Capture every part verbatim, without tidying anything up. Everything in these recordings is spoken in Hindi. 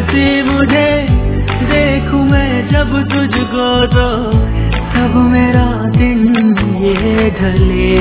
हंसी मुझे देखूं मैं जब तुझको तो तब मेरा दिन ये ढले।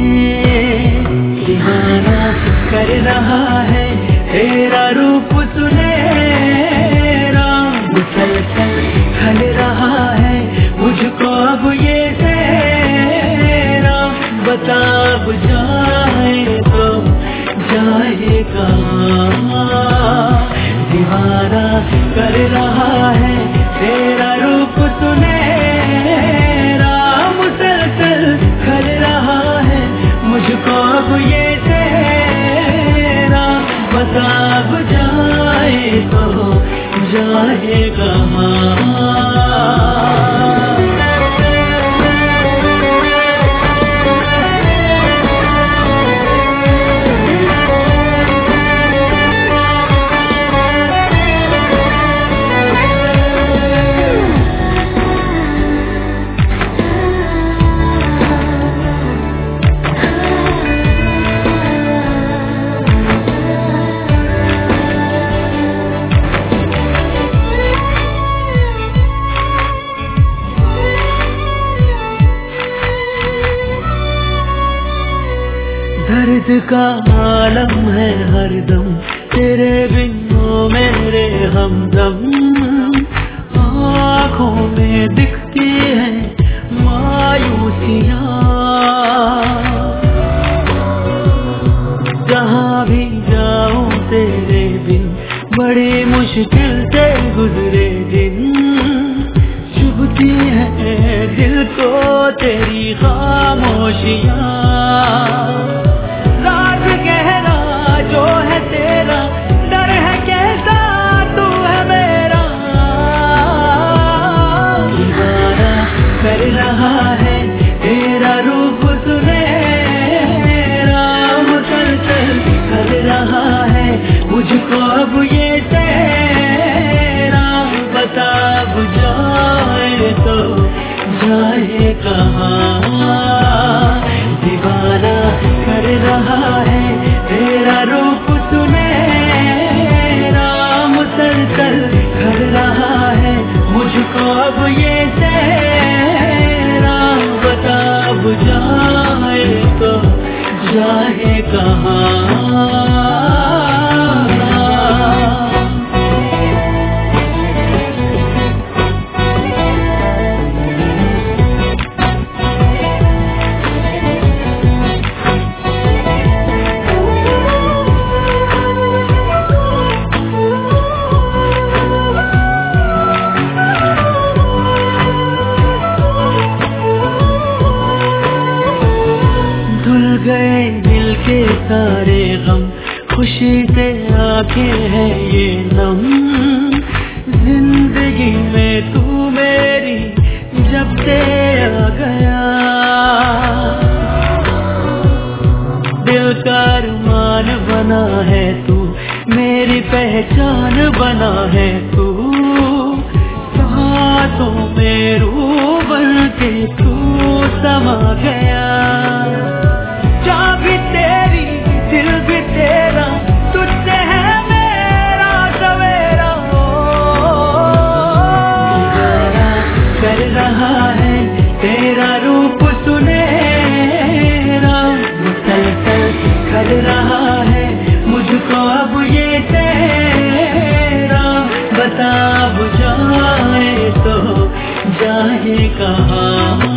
दीवाना कर रहा है तेरा रूप सुनहरा, मुसलसल ढल रहा है मुझको अब ये तेरा। बता अब जाए तो जाए कहाँ, दीवाना कर रहा है तेरा रूप सुनहरा, मुसलसल ढल रहा है मुझको अब ये तेरा। बता अब जाए तो जाए कहाँ। दर्द का आलम है हरदम तेरे बिन ओ मेरे हमदम। आँखों में दिखती है मायूसियाँ, जहाँ भी जाऊं तेरे बिन बड़ी मुश्किल से गुजरे दिन। चुभती है दिल को तेरी खामोशियाँ, जो है तेरा डर है कैसा तू है मेरा। दीवाना कर रहा है तेरा रूप सुनहरा, मुसलसल कर रहा है मुझको अब ये तेरा। बता अब जाए तो जाए कहाँ, दीवाना कर रहा है तेरा रूप सुनहरा, मुसलसल कर रहा है मुझको अब ये तेरा। बता अब जाए तो जाए कहाँ। गए दिल के सारे गम, खुशी से आंखें हैं ये नम। जिंदगी में तू मेरी जब से आ गया, दिल का अरमान बना है तू, मेरी पहचान बना है तू। सांसों में रूह बन के तू समा गया, भी तेरी दिल भी तेरा, तुझसे है मेरा सवेरा। कर रहा है तेरा रूप सुनहरा, मुसलसल कर रहा है मुझको अब ये तेरा। बता अब जाए तो जाए कहाँ,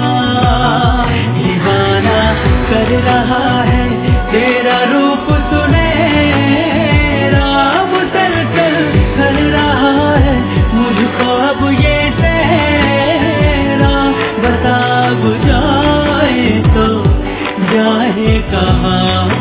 दीवाना कर रहा है तेरा रूप सुनहरा, मुसलसल कर रहा है मुझको अब ये तेरा। बता अब जाए तो जाए कहाँ।